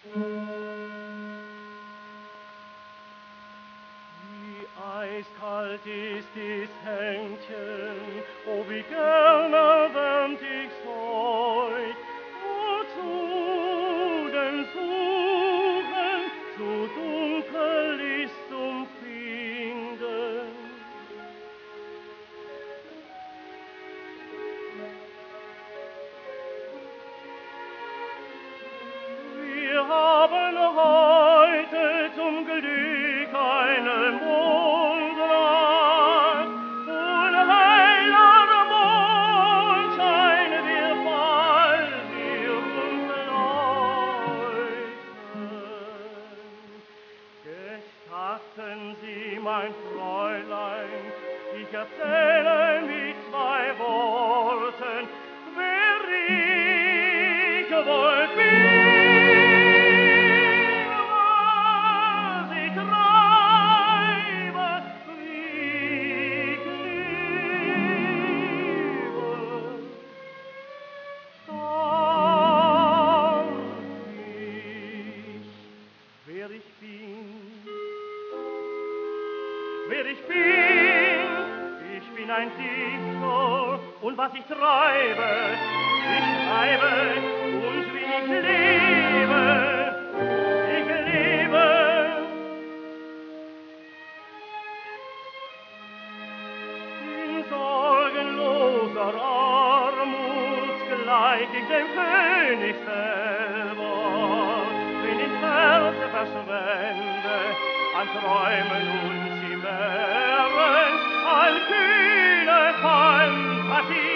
Wie eiskalt ist dies Händchen, oh wie gerne wärmt ich's heut. Wozu denn suchen, so dunkel ist zum Finden? Wir haben heute zum Glück eine Mondnacht und heller Mondschein wird bald wir uns leuchten. Gestatten Sie, mein Fräulein, ich erzähle mit 2 Worten, wer ich wohl bin. Ich bin ein Dichter, und was ich treibe, ich schreibe, und wie ich lebe, in sorgenloser Armut gleich ich dem König selber, wenn ich Verse verschwende, an Träumen und Chimären, an kühne Fantasie.